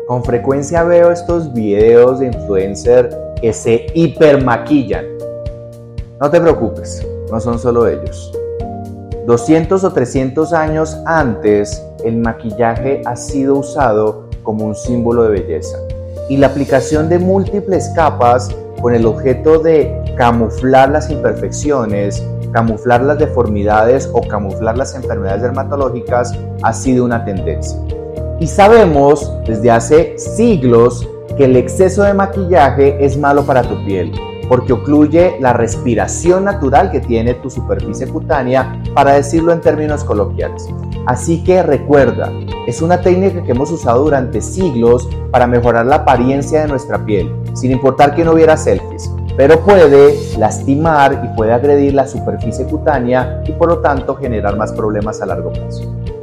Con frecuencia veo estos videos de influencer que se hipermaquillan. No te preocupes, no son solo ellos. 200 o 300 años antes, el maquillaje ha sido usado como un símbolo de belleza. Y la aplicación de múltiples capas con el objeto de camuflar las imperfecciones, camuflar las deformidades o camuflar las enfermedades dermatológicas ha sido una tendencia. Y sabemos desde hace siglos que el exceso de maquillaje es malo para tu piel, porque ocluye la respiración natural que tiene tu superficie cutánea, para decirlo en términos coloquiales. Así que recuerda, es una técnica que hemos usado durante siglos para mejorar la apariencia de nuestra piel, sin importar que no hubiera selfies, pero puede lastimar y puede agredir la superficie cutánea y por lo tanto generar más problemas a largo plazo.